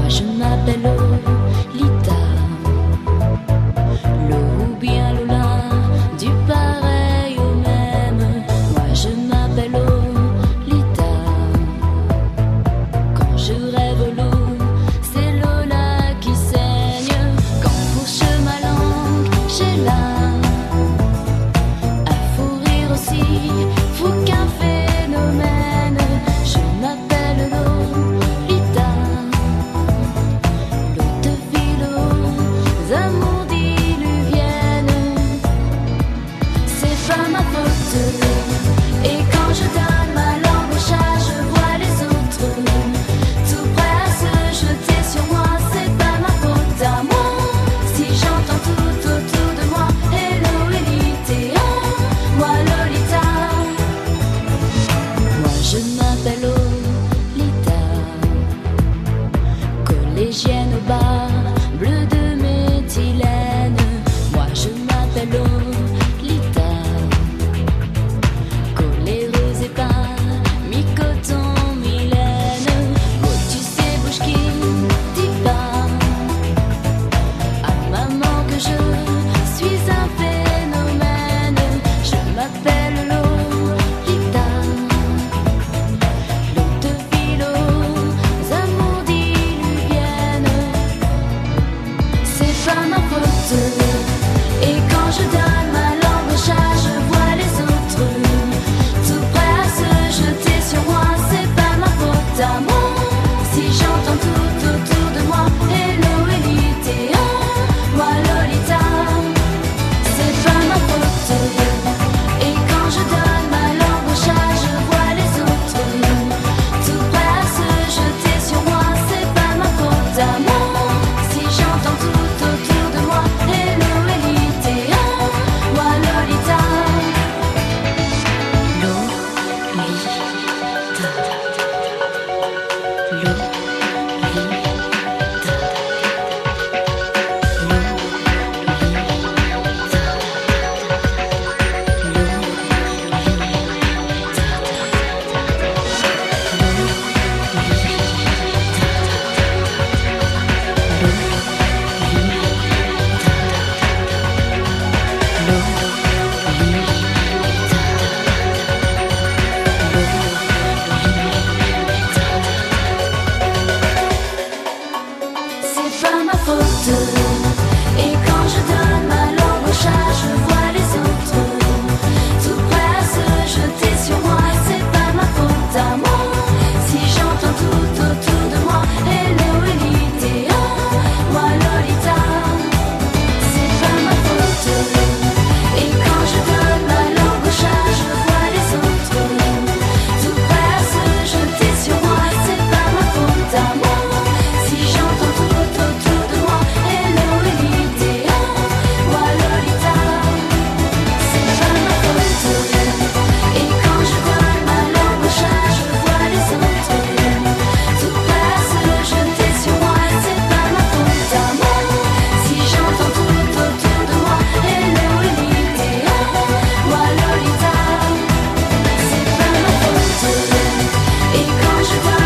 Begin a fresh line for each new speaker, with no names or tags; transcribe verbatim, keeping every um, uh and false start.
je m'appelle Lolita, Lo ou bien Lola, du pareil au même. Moi je m'appelle Lolita. Quand je rêve l'eau, c'est Lola qui saigne. Quand fourche ma langue, j'ai là à fou rire aussi, fou qu'un phénomène. Je m'appelle Lolita, l'eau de ville aux amours diluviennes. C'est pas ma faute. Et quand je donne ma langue au chat, je vois les autres tout prêts à se jeter sur moi. C'est pas ma faute à moi si j'entends tout autour de moi hello Elite, moi Lolita. Moi je m'appelle Lolita, collégienne au bar, bleu de méthylène. Moi je m'appelle Lolita, coléreuse et pas mi-coton, mi-laine. Oh tu sais bouge qui dit pas à maman que je suis un phénomène. Je m'appelle Lolita, l'eau de ville aux amours diluviennes. C'est pas ma faute. Et quand je donne ma langue au chat, je vois les autres tout prêts à se jeter sur moi. C'est pas ma faute à moi si j'entends tout autour de moi hello Elite, moi Lolita. C'est pas ma faute. Et quand je donne ma langue au chat, je vois les autres tout prêts à se jeter sur moi. C'est pas ma faute à moi si j'entends tout autour de moi hello Elite, moi Lolita. C'est pas ma faute. Et quand je donne ma langue au chat, je vois les autres tout prêts à se jeter sur moi. C'est pas ma faute à moi si j'entends tout autour de moi hello Elite, moi Lolita. C'est pas ma faute. Et quand je donne ma langue au chat, je vois les autres tout prêts à se jeter sur moi. C'est pas ma faute à moi si j'entends tout autour de moi hello Elite, moi Lolita. C'est pas ma faute. Et quand je donne ma langue au chat, je vois les autres tout prêts à se jeter sur moi. C'est pas ma faute à moi si j'entends tout autour de moi hello Elite, moi Lolita. C'est pas ma faute. Et quand je donne